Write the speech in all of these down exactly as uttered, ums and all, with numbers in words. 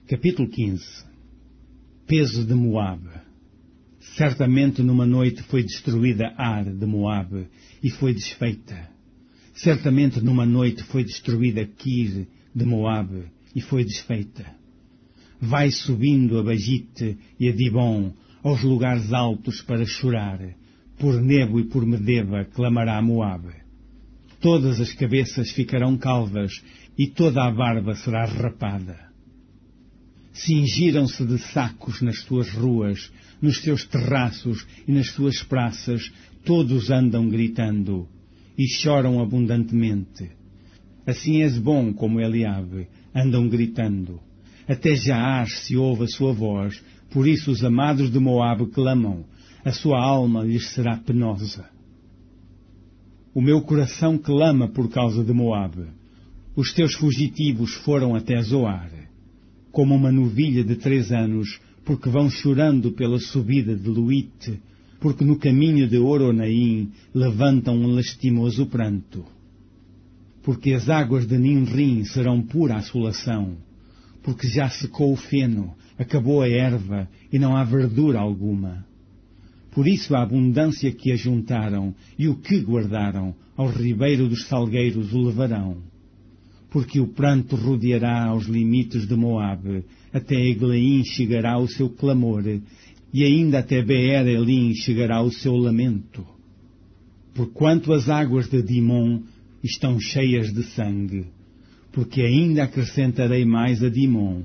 Capítulo quinze. Peso de Moabe. Certamente numa noite foi destruída Ar de Moabe e foi desfeita. Certamente numa noite foi destruída Kir de Moabe e foi desfeita. Vai subindo a Bagite e a Dibon aos lugares altos para chorar. Por Nebo e por Medeba clamará Moabe. Todas as cabeças ficarão calvas e toda a barba será rapada. Cingiram-se de sacos nas tuas ruas, nos teus terraços e nas tuas praças, todos andam gritando e choram abundantemente. Assim Hesbom como Eliabe andam gritando. Até Jaash se ouve a sua voz, por isso os amados de Moabe clamam, a sua alma lhes será penosa. O meu coração clama por causa de Moabe. Os teus fugitivos foram até Zoar, como uma novilha de três anos, porque vão chorando pela subida de Luite, porque no caminho de Oronaim levantam um lastimoso pranto. Porque as águas de Nimrim serão pura assolação, porque já secou o feno, acabou a erva e não há verdura alguma. Por isso a abundância que ajuntaram e o que guardaram, ao ribeiro dos salgueiros o levarão. Porque o pranto rodeará aos limites de Moabe, até Eglaim chegará o seu clamor, e ainda até Beer-Elim chegará o seu lamento. Porquanto as águas de Dimon estão cheias de sangue, porque ainda acrescentarei mais a Dimon.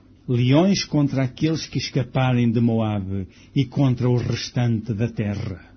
Leões contra aqueles que escaparem de Moabe e contra o restante da terra.